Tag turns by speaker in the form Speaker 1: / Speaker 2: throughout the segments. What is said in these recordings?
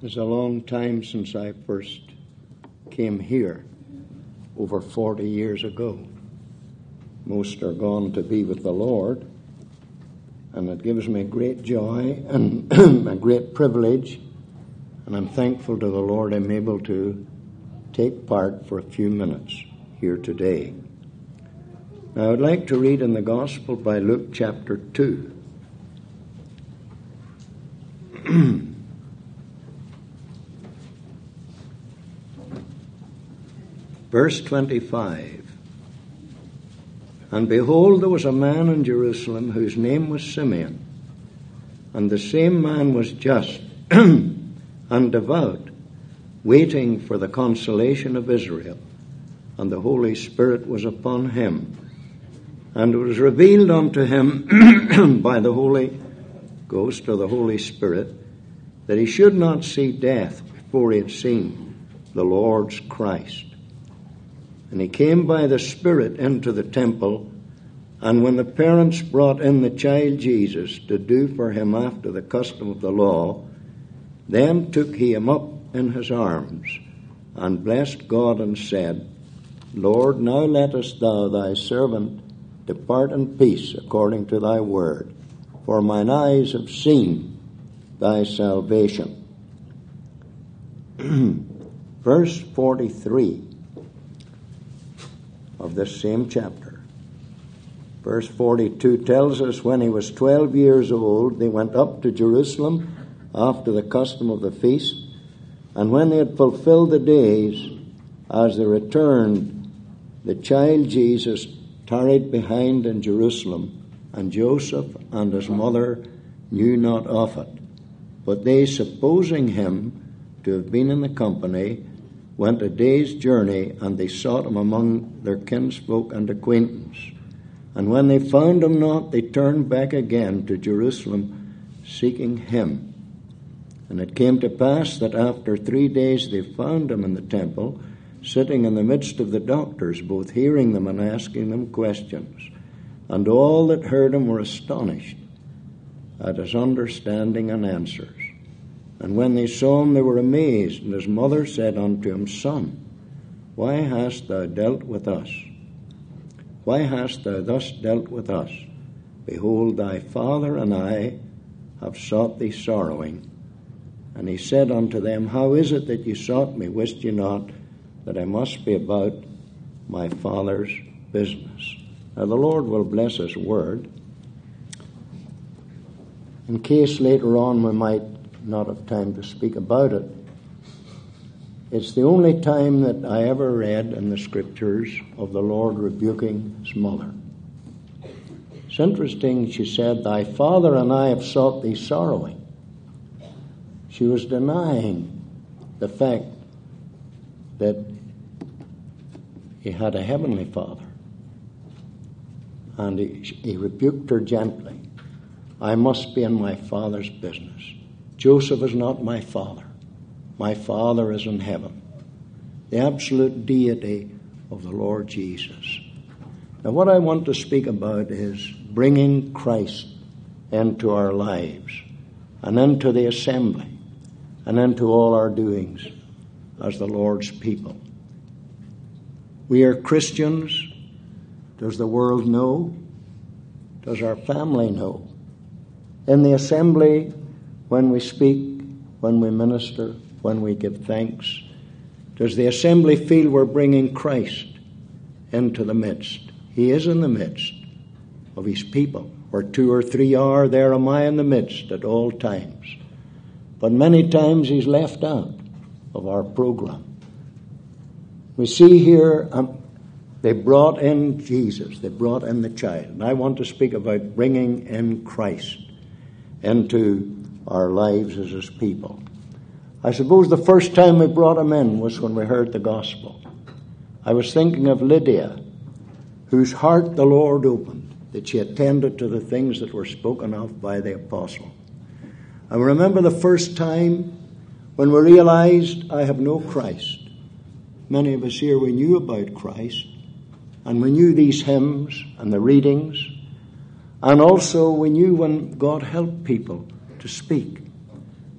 Speaker 1: It's a long time since I first came here, over 40 years ago. Most are gone to be with the Lord, and it gives me great joy and a great privilege, and I'm thankful to the Lord I'm able to take part for a few minutes here today. Now, I would like to read in the Gospel by Luke chapter 2. Verse 25. And behold, there was a man in Jerusalem whose name was Simeon, and the same man was just and devout, waiting for the consolation of Israel, and the Holy Spirit was upon him. And it was revealed unto him by the Holy Ghost, or the Holy Spirit, that he should not see death before he had seen the Lord's Christ. And he came by the Spirit into the temple, and when the parents brought in the child Jesus to do for him after the custom of the law, then took he him up in his arms, and blessed God, and said, Lord, now lettest thou thy servant depart in peace according to thy word, for mine eyes have seen thy salvation. Verse 43 of this same chapter. Verse 42 tells us, when he was 12 years old, they went up to Jerusalem after the custom of the feast, and when they had fulfilled the days, as they returned, the child Jesus tarried behind in Jerusalem, and Joseph and his mother knew not of it. But they, supposing him to have been in the company, went a day's journey, and they sought him among their kinsfolk and acquaintance. And when they found him not, they turned back again to Jerusalem, seeking him. And it came to pass that after 3 days they found him in the temple, sitting in the midst of the doctors, both hearing them and asking them questions. And all that heard him were astonished at his understanding and answers. And when they saw him, they were amazed. And his mother said unto him, Son, why hast thou dealt with us? Why hast thou thus dealt with us? Behold, thy father and I have sought thee sorrowing. And he said unto them, How is it that ye sought me? Wist ye not that I must be about my Father's business? Now the Lord will bless his word. In case later on we might not have time to speak about it, it's the only time that I ever read in the Scriptures of the Lord rebuking his mother. It's interesting, she said, Thy father and I have sought thee sorrowing. She was denying the fact that he had a heavenly Father. And he rebuked her gently. I must be in my Father's business. Joseph is not my father. My Father is in heaven. The absolute deity of the Lord Jesus. Now, what I want to speak about is bringing Christ into our lives and into the assembly and into all our doings as the Lord's people. We are Christians. Does the world know? Does our family know? In the assembly, when we speak, when we minister, when we give thanks, does the assembly feel we're bringing Christ into the midst? He is in the midst of his people. Where 2 or 3 are, there am I in the midst at all times. But many times he's left out of our program. We see here, they brought in Jesus. They brought in the child. And I want to speak about bringing in Christ into our lives as his people. I suppose the first time we brought him in was when we heard the gospel. I was thinking of Lydia, whose heart the Lord opened, that she attended to the things that were spoken of by the apostle. I remember the first time when we realized I have no Christ. Many of us here, we knew about Christ, and we knew these hymns and the readings, and also we knew when God helped people to speak.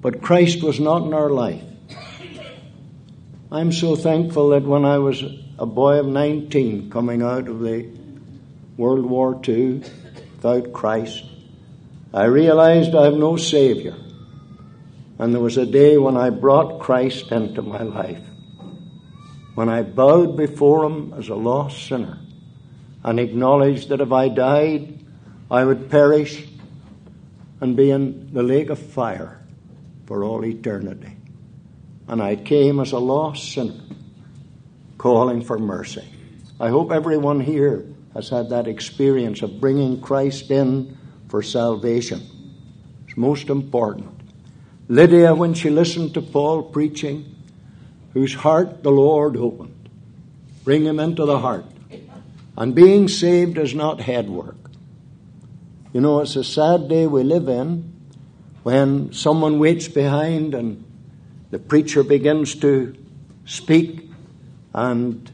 Speaker 1: But Christ was not in our life. I'm so thankful that when I was a boy of 19 coming out of the World War II without Christ, I realized I have no Savior. And there was a day when I brought Christ into my life, when I bowed before Him as a lost sinner and acknowledged that if I died, I would perish and be in the lake of fire for all eternity. And I came as a lost sinner, calling for mercy. I hope everyone here has had that experience of bringing Christ in for salvation. It's most important. Lydia, when she listened to Paul preaching, whose heart the Lord opened, bring him into the heart. And being saved is not head work. You know, it's a sad day we live in when someone waits behind and the preacher begins to speak and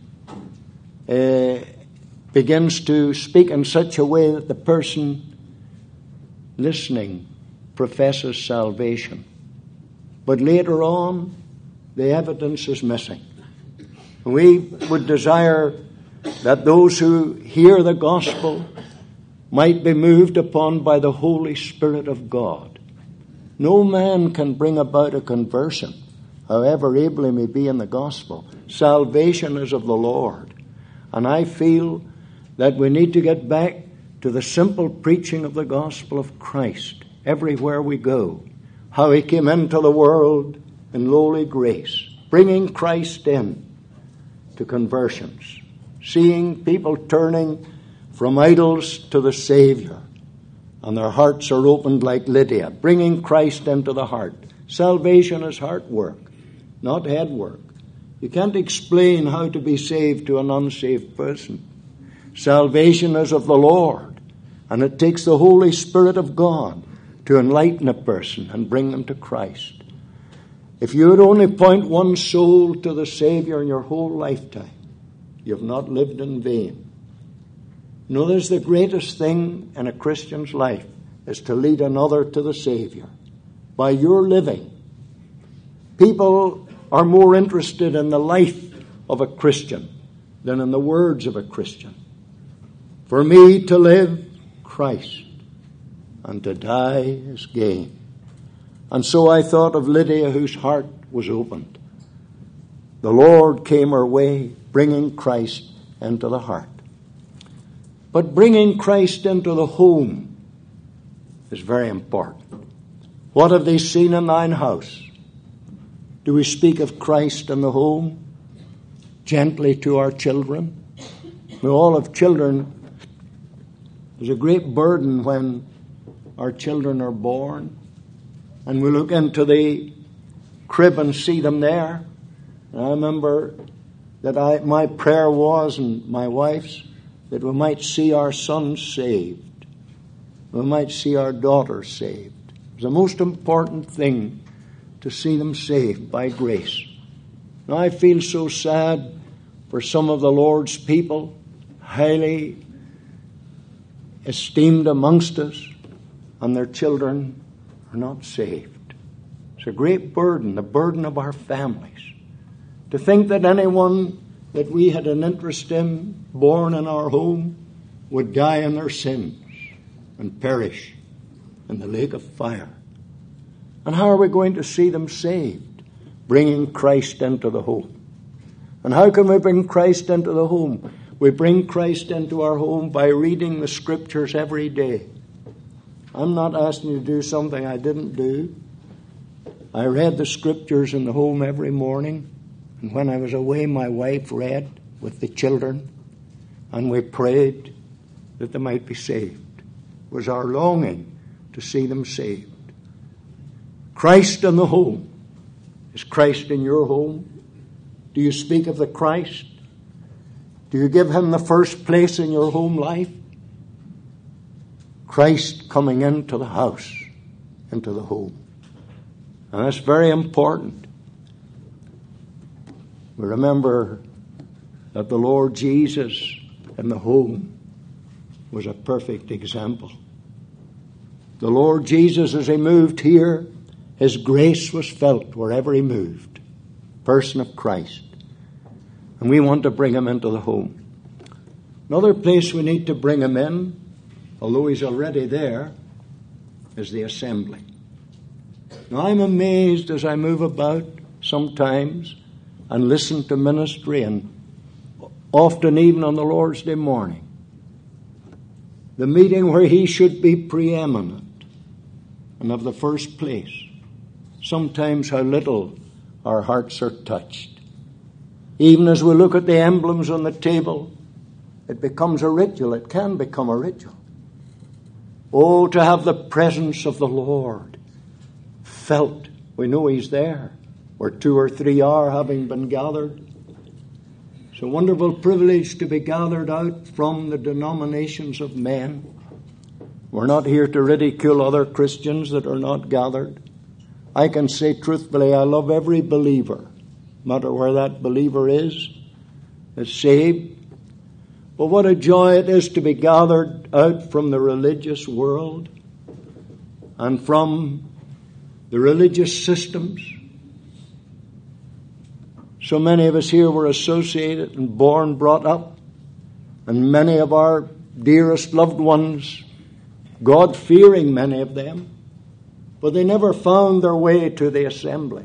Speaker 1: begins to speak in such a way that the person listening professes salvation. But later on, the evidence is missing. We would desire that those who hear the gospel might be moved upon by the Holy Spirit of God. No man can bring about a conversion, however able he may be in the gospel. Salvation is of the Lord. And I feel that we need to get back to the simple preaching of the gospel of Christ everywhere we go. How He came into the world in lowly grace, bringing Christ in to conversions, seeing people turning from idols to the Savior, and their hearts are opened like Lydia, bringing Christ into the heart. Salvation is heart work, not head work. You can't explain how to be saved to an unsaved person. Salvation is of the Lord, and it takes the Holy Spirit of God to enlighten a person and bring them to Christ. If you would only point one soul to the Savior in your whole lifetime, you have not lived in vain. You know, there's the greatest thing in a Christian's life is to lead another to the Savior. By your living, people are more interested in the life of a Christian than in the words of a Christian. For me to live, Christ, and to die is gain. And so I thought of Lydia, whose heart was opened. The Lord came her way, bringing Christ into the heart. But bringing Christ into the home is very important. What have they seen in thine house? Do we speak of Christ in the home gently to our children? We all have children. There's a great burden when our children are born and we look into the crib and see them there. And I remember that my prayer was, and my wife's, that we might see our sons saved. We might see our daughters saved. It's the most important thing to see them saved by grace. Now I feel so sad for some of the Lord's people, highly esteemed amongst us, and their children are not saved. It's a great burden, the burden of our families. To think that anyone that we had an interest in, born in our home, would die in their sins and perish in the lake of fire. And how are we going to see them saved? Bringing Christ into the home. And how can we bring Christ into the home? We bring Christ into our home by reading the Scriptures every day. I'm not asking you to do something I didn't do. I read the Scriptures in the home every morning. And when I was away, my wife read with the children. And we prayed that they might be saved. It was our longing to see them saved. Christ in the home. Is Christ in your home? Do you speak of the Christ? Do you give Him the first place in your home life? Christ coming into the house, into the home. And that's very important. We remember that the Lord Jesus in the home was a perfect example. The Lord Jesus, as He moved here, His grace was felt wherever he moved. Person of Christ. And we want to bring him into the home. Another place we need to bring him in, although he's already there, is the assembly. Now I'm amazed as I move about sometimes and listen to ministry, and often even on the Lord's Day morning, the meeting where he should be preeminent and of the first place. Sometimes how little our hearts are touched. Even as we look at the emblems on the table, it becomes a ritual. It can become a ritual. Oh, to have the presence of the Lord felt. We know he's there, where 2 or 3 are, having been gathered. It's a wonderful privilege to be gathered out from the denominations of men. We're not here to ridicule other Christians that are not gathered. I can say truthfully, I love every believer, no matter where that believer is saved. But what a joy it is to be gathered out from the religious world and from the religious systems. So many of us here were associated and born, brought up, and many of our dearest loved ones, God-fearing many of them, but they never found their way to the assembly.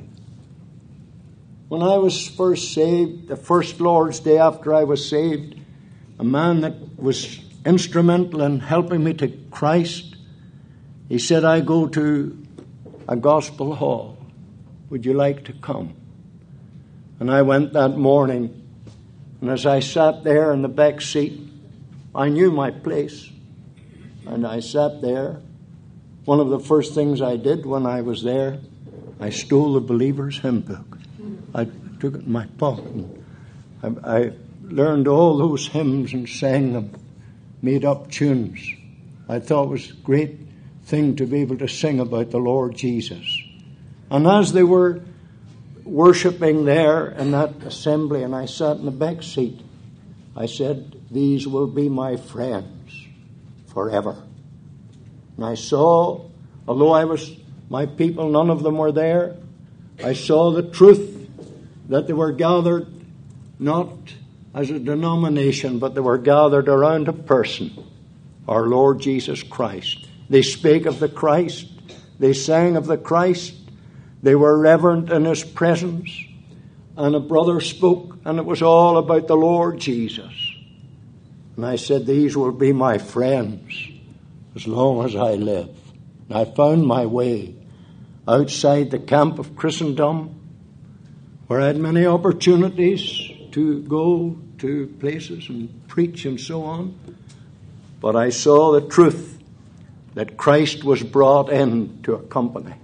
Speaker 1: When I was first saved, the first Lord's Day after I was saved, a man that was instrumental in helping me to Christ, he said, I go to a gospel hall. Would you like to come? And I went that morning, and as I sat there in the back seat, I knew my place. And I sat there. One of the first things I did when I was there, I stole the Believer's hymn book. I took it in my pocket. And I learned all those hymns and sang them, made up tunes. I thought it was a great thing to be able to sing about the Lord Jesus. And as they were worshiping there in that assembly, and I sat in the back seat, I said, these will be my friends forever. And I saw, although my people, none of them were there, I saw the truth that they were gathered not as a denomination, but they were gathered around a person, our Lord Jesus Christ. They spake of the Christ. They sang of the Christ. They were reverent in his presence. And a brother spoke, and it was all about the Lord Jesus. And I said, these will be my friends as long as I live. And I found my way outside the camp of Christendom, where I had many opportunities to go to places and preach and so on. But I saw the truth that Christ was brought into a company.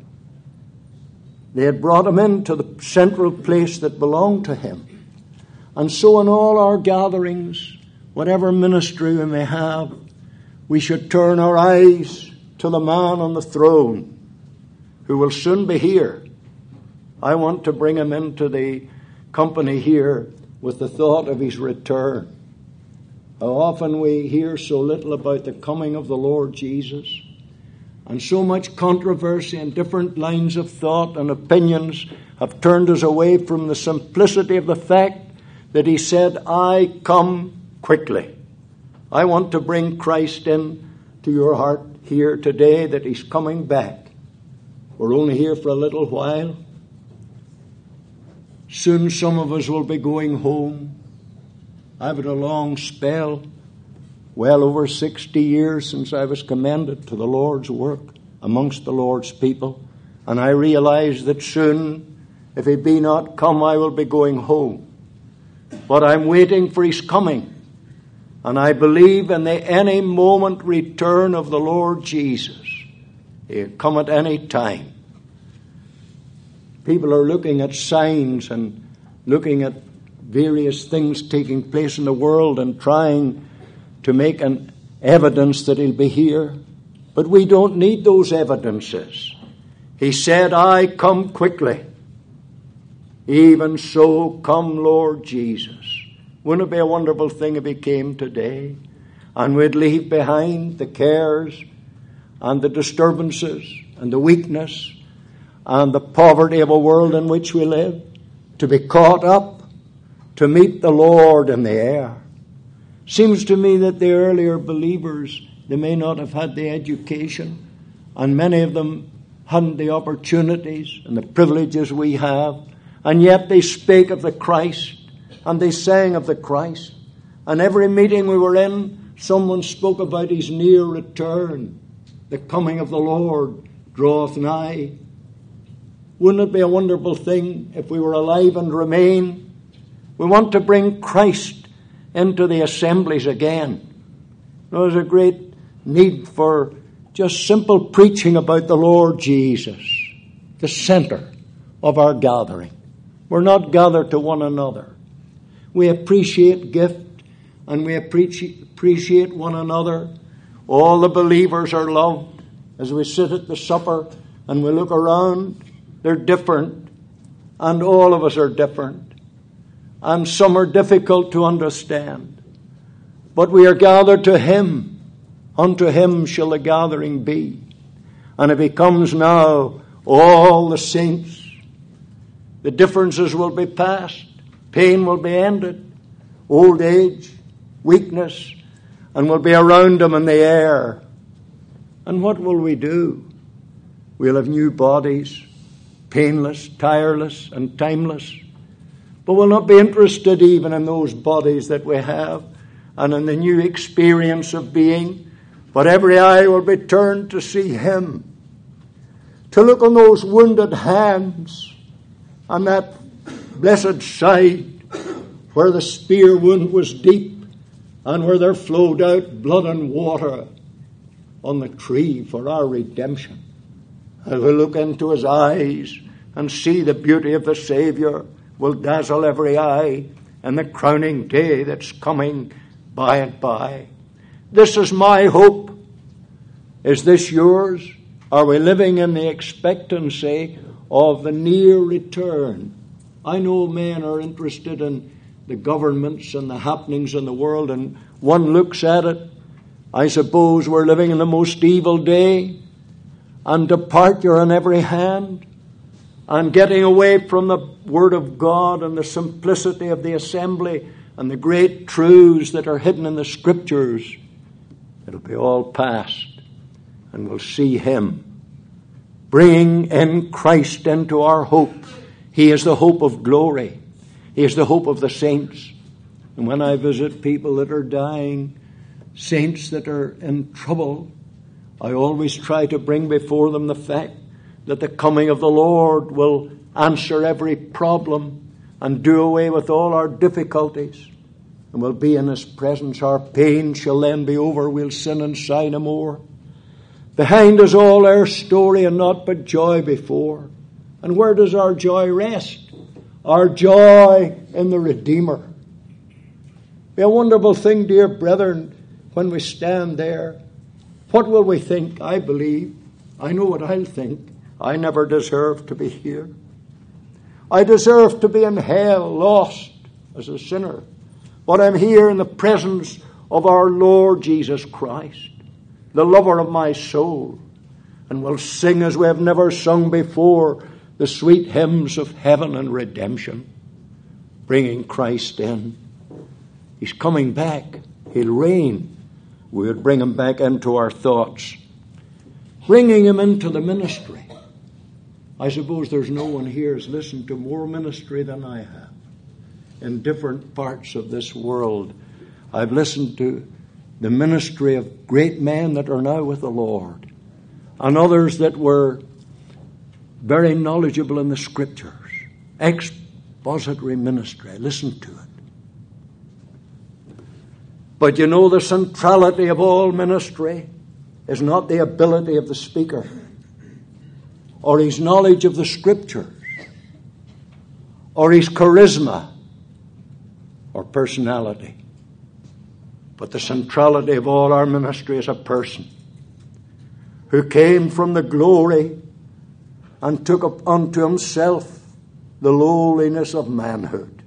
Speaker 1: They had brought him into the central place that belonged to him. And so in all our gatherings, whatever ministry we may have, we should turn our eyes to the man on the throne who will soon be here. I want to bring him into the company here with the thought of his return. How often we hear so little about the coming of the Lord Jesus, and so much controversy and different lines of thought and opinions have turned us away from the simplicity of the fact that he said, I come quickly. I want to bring Christ in to your heart here today, that he's coming back. We're only here for a little while. Soon some of us will be going home. I've had a long spell, well over 60 years since I was commended to the Lord's work amongst the Lord's people. And I realize that soon, if he be not come, I will be going home. But I'm waiting for his coming. And I believe in the any moment return of the Lord Jesus. He'll come at any time. People are looking at signs and looking at various things taking place in the world and trying to make an evidence that he'll be here. But we don't need those evidences. He said, I come quickly. Even so, come, Lord Jesus. Wouldn't it be a wonderful thing if he came today and we'd leave behind the cares and the disturbances and the weakness and the poverty of a world in which we live, to be caught up, to meet the Lord in the air. Seems to me that the earlier believers, they may not have had the education, and many of them hadn't the opportunities and the privileges we have, and yet they spake of the Christ, and they sang of the Christ. And every meeting we were in, someone spoke about his near return. The coming of the Lord draweth nigh. Wouldn't it be a wonderful thing if we were alive and remain? We want to bring Christ into the assemblies again. There's a great need for just simple preaching about the Lord Jesus, the center of our gathering. We're not gathered to one another. We appreciate gift and we appreciate one another. All the believers are loved. As we sit at the supper and we look around, they're different, and all of us are different. And some are difficult to understand. But we are gathered to Him. Unto Him shall the gathering be. And if He comes now, all the saints, the differences will be past. Pain will be ended. Old age, weakness, and we'll be around Him in the air. And what will we do? We'll have new bodies, painless, tireless, and timeless. But we'll not be interested even in those bodies that we have and in the new experience of being. But every eye will be turned to see Him, to look on those wounded hands and that blessed side where the spear wound was deep and where there flowed out blood and water on the tree for our redemption. As we look into His eyes and see the beauty of the Savior, will dazzle every eye in the crowning day that's coming by and by. This is my hope. Is this yours? Are we living in the expectancy of the near return? I know men are interested in the governments and the happenings in the world, and one looks at it. I suppose we're living in the most evil day, and departure on every hand, and getting away from the Word of God and the simplicity of the assembly and the great truths that are hidden in the Scriptures. It'll be all past, and we'll see Him bringing in Christ into our hope. He is the hope of glory. He is the hope of the saints. And when I visit people that are dying, saints that are in trouble, I always try to bring before them the fact that the coming of the Lord will answer every problem and do away with all our difficulties. And we'll be in His presence. Our pain shall then be over. We'll sin and sigh no more. Behind us all our story and not but joy before. And where does our joy rest? Our joy in the Redeemer. Be a wonderful thing, dear brethren, when we stand there. What will we think? I believe. I know what I'll think. I never deserve to be here. I deserve to be in hell, lost as a sinner. But I'm here in the presence of our Lord Jesus Christ, the lover of my soul. And we'll sing as we have never sung before, the sweet hymns of heaven and redemption, bringing Christ in. He's coming back. He'll reign. We would bring Him back into our thoughts, bringing Him into the ministry. I suppose there's no one here who's listened to more ministry than I have. In different parts of this world, I've listened to the ministry of great men that are now with the Lord, and others that were very knowledgeable in the Scriptures. Expository ministry. I listened to it. But you know, the centrality of all ministry is not the ability of the speaker or his knowledge of the Scriptures or his charisma or personality. But the centrality of all our ministry is a person who came from the glory and took up unto Himself the lowliness of manhood,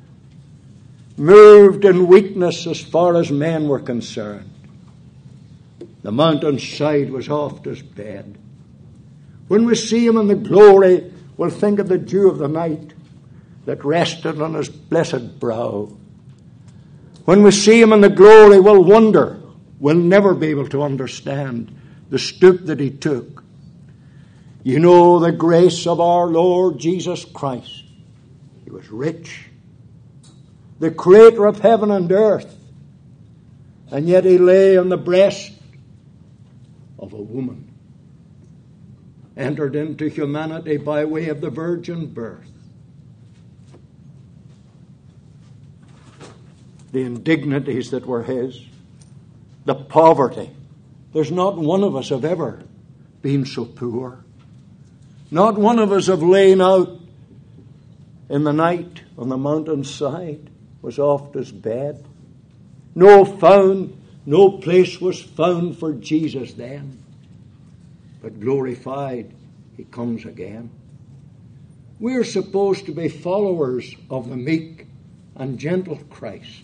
Speaker 1: moved in weakness as far as men were concerned. The mountainside was oft His bed. When we see him in the glory, we'll think of the dew of the night that rested on his blessed brow. When we see him in the glory, we'll wonder. We'll never be able to understand the stoop that he took. You know the grace of our Lord Jesus Christ. He was rich, the creator of heaven and earth, and yet he lay on the breast of a woman, entered into humanity by way of the virgin birth. The indignities that were his, the poverty. There's not one of us have ever been so poor. Not one of us have lain out in the night on the mountainside, was oft his bed. No place was found for Jesus then. But glorified, he comes again. We're supposed to be followers of the meek and gentle Christ.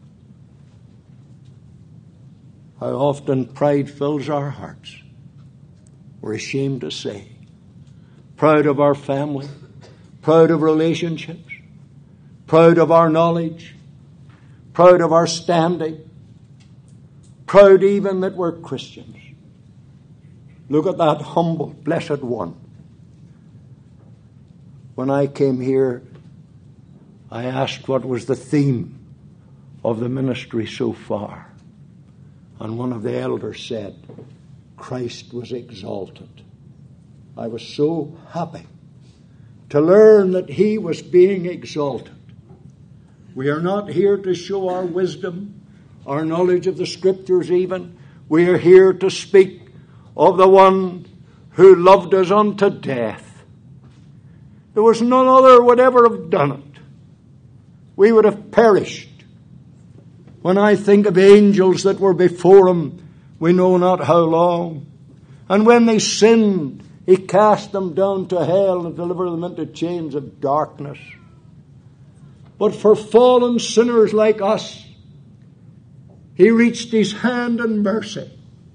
Speaker 1: How often pride fills our hearts. We're ashamed to say. Proud of our family, proud of relationships, proud of our knowledge, proud of our standing, proud even that we're Christians. Look at that humble, blessed one. When I came here, I asked what was the theme of the ministry so far. And one of the elders said, Christ was exalted. I was so happy to learn that he was being exalted. We are not here to show our wisdom, our knowledge of the Scriptures even. We are here to speak of the one who loved us unto death. There was none other would ever have done it. We would have perished. When I think of angels that were before him, we know not how long. And when they sinned, he cast them down to hell and delivered them into chains of darkness. But for fallen sinners like us, he reached his hand in mercy.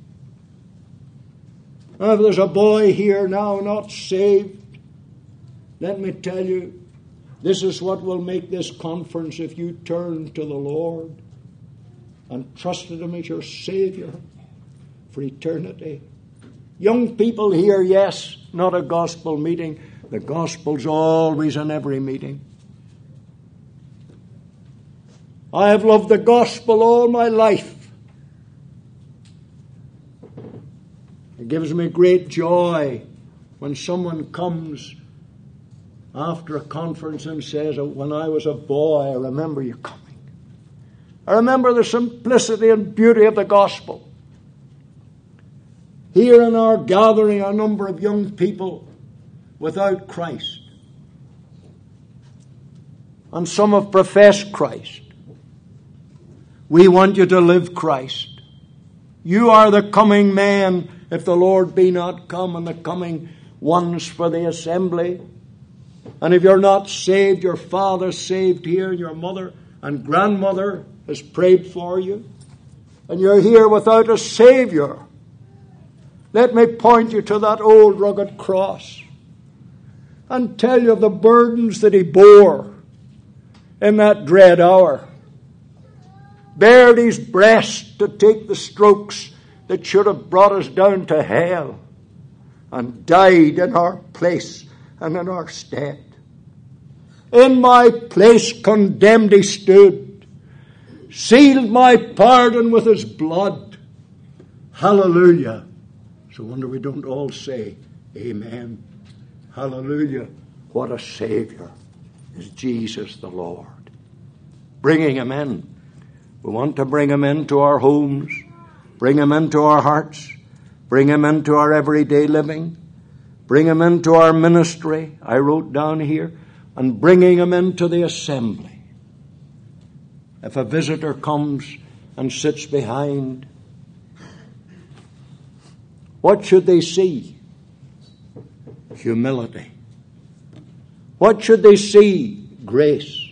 Speaker 1: Now, if there's a boy here now not saved, let me tell you, this is what will make this conference if you turn to the Lord and trusted him as your Savior for eternity. Young people here, yes, not a gospel meeting. The gospel's always in every meeting. I have loved the gospel all my life. It gives me great joy when someone comes after a conference and says, when I was a boy, I remember you coming. I remember the simplicity and beauty of the gospel. Here in our gathering, a number of young people without Christ. And some have professed Christ. We want you to live Christ. You are the coming men, if the Lord be not come, and the coming ones for the assembly. And if you're not saved, your father's saved here, and your mother and grandmother has prayed for you, and you're here without a Savior. Let me point you to that old rugged cross and tell you of the burdens that he bore in that dread hour. Bared his breast to take the strokes that should have brought us down to hell, and died in our place and in our stead. In my place condemned he stood, sealed my pardon with his blood. Hallelujah. So wonder we don't all say amen. Hallelujah. What a Savior is Jesus the Lord. Bringing him in. We want to bring him into our homes, bring him into our hearts, bring him into our everyday living, bring him into our ministry, I wrote down here, and bringing him into the assembly. If a visitor comes and sits behind, what should they see? Humility. What should they see? Grace.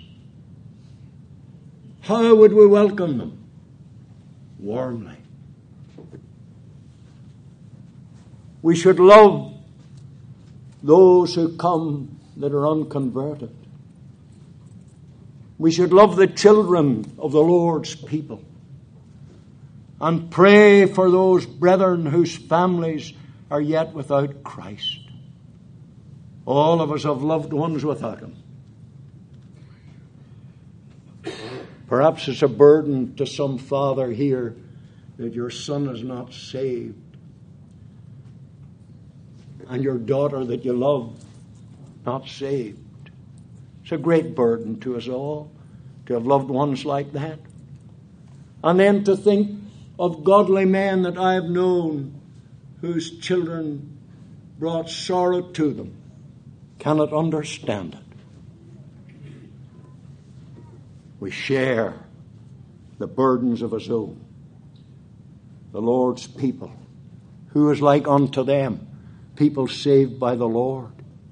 Speaker 1: How would we welcome them? Warmly. We should love those who come that are unconverted. We should love the children of the Lord's people and pray for those brethren whose families are yet without Christ. All of us have loved ones without Him. Perhaps it's a burden to some father here that your son is not saved, and your daughter that you love not saved. It's a great burden to us all to have loved ones like that. And then to think of godly men that I have known whose children brought sorrow to them, cannot understand it. We share the burdens of His own, the Lord's people. Who is like unto them? People saved by the Lord.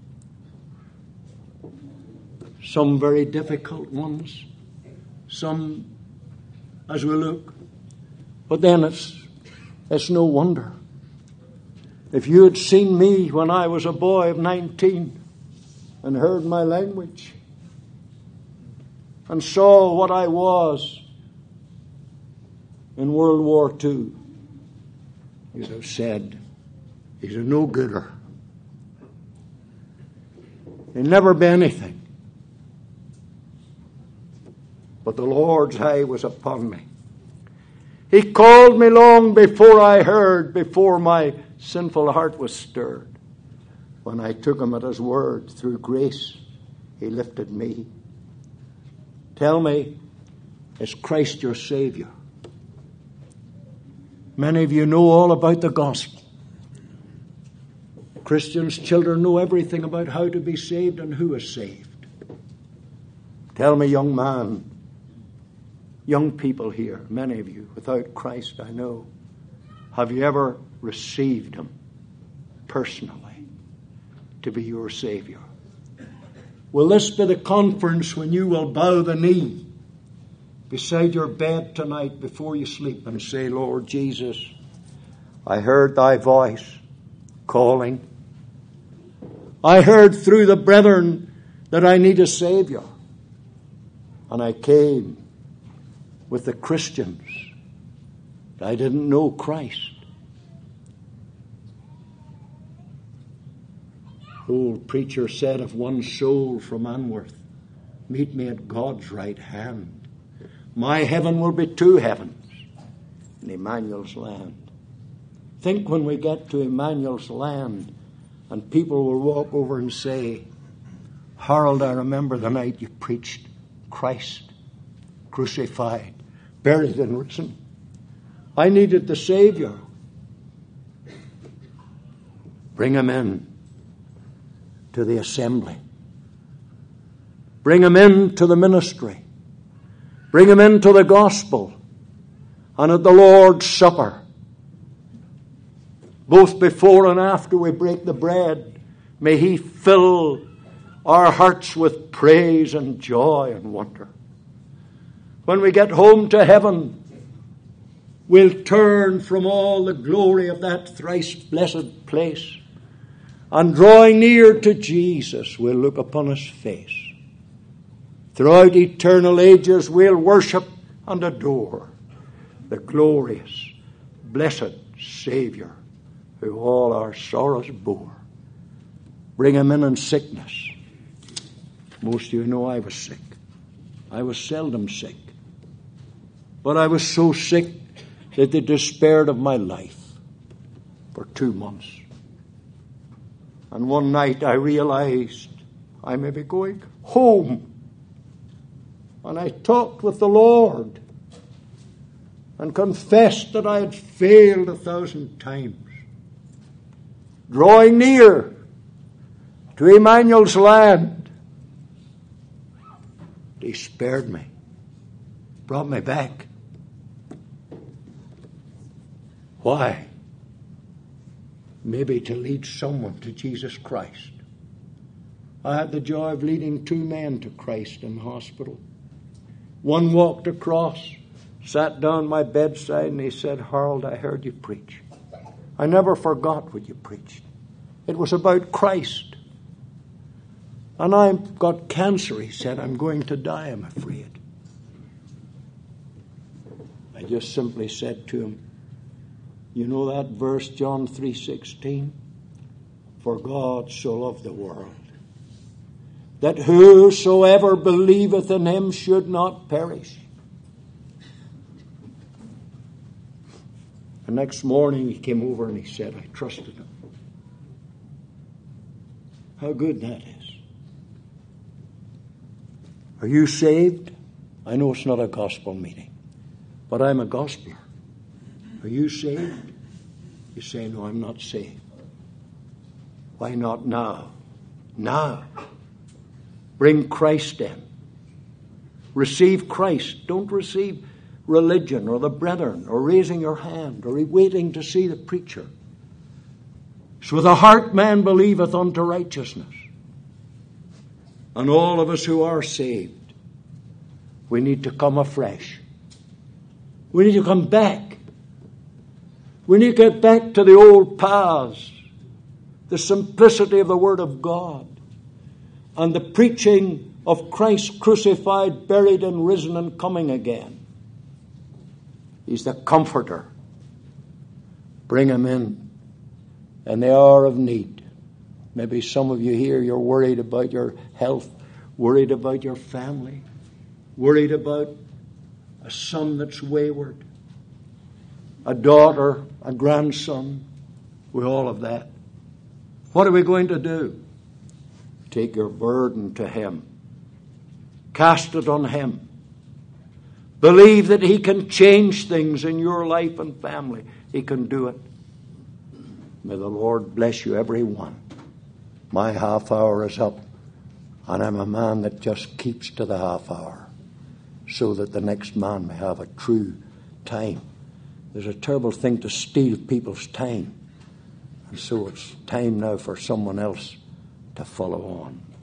Speaker 1: Some very difficult ones, some as we look. But then it's no wonder. If you had seen me when I was a boy of 19 and heard my language and saw what I was in World War II, you'd have said, he's a no-gooder. He'll never be anything. But the Lord's eye was upon me. He called me long before I heard, before my sinful heart was stirred. When I took Him at His word, through grace, He lifted me. Tell me, is Christ your Savior? Many of you know all about the gospel. Christians' children know everything about how to be saved and who is saved. Tell me, young man, young people here, many of you, without Christ, I know, have you ever received Him personally to be your Savior? Will this be the conference when you will bow the knee beside your bed tonight before you sleep and say, Lord Jesus, I heard Thy voice calling. I heard through the brethren that I need a Savior. And I came with the Christians. I didn't know Christ. The old preacher said, if one soul from Anworth meet me at God's right hand, my heaven will be two heavens in Emmanuel's land. Think when we get to Emmanuel's land and people will walk over and say, Harold, I remember the night you preached Christ crucified, buried and risen. I needed the Savior. Bring Him in to the assembly. Bring Him into the ministry. Bring Him into the gospel. And at the Lord's Supper, both before and after we break the bread, may He fill our hearts with praise and joy and wonder. When we get home to heaven, we'll turn from all the glory of that thrice blessed place, and drawing near to Jesus, we'll look upon His face. Throughout eternal ages, we'll worship and adore the glorious, blessed Savior who all our sorrows bore. Bring Him in sickness. Most of you know I was sick. I was seldom sick. But I was so sick that they despaired of my life for 2 months. And one night I realized I may be going home. And I talked with the Lord and confessed that I had failed 1,000 times. Drawing near to Emmanuel's land, He spared me, brought me back. Why? Maybe to lead someone to Jesus Christ. I had the joy of leading 2 men to Christ in the hospital. One walked across, sat down my bedside, and he said, Harold, I heard you preach. I never forgot what you preached. It was about Christ. And I've got cancer, he said. I'm going to die, I'm afraid. I just simply said to him, you know that verse, John 3:16? For God so loved the world, that whosoever believeth in him should not perish. The next morning he came over and he said, I trusted him. How good that is. Are you saved? I know it's not a gospel meeting, but I'm a gospeler. Are you saved? You say, no, I'm not saved. Why not now? Now. Bring Christ in. Receive Christ. Don't receive religion or the brethren or raising your hand or waiting to see the preacher. So the heart man believeth unto righteousness. And all of us who are saved, we need to come afresh. We need to come back. We need to get back to the old paths, the simplicity of the Word of God, and the preaching of Christ crucified, buried, and risen and coming again. He's the comforter. Bring him in the hour of need. Maybe some of you here, you're worried about your health, worried about your family, worried about a son that's wayward, a daughter, a grandson. We all have that. What are we going to do? Take your burden to him. Cast it on him. Believe that he can change things in your life and family. He can do it. May the Lord bless you, every one. My half hour is up, and I'm a man that just keeps to the half hour so that the next man may have a true time. There's a terrible thing to steal people's time. And so it's time now for someone else to follow on.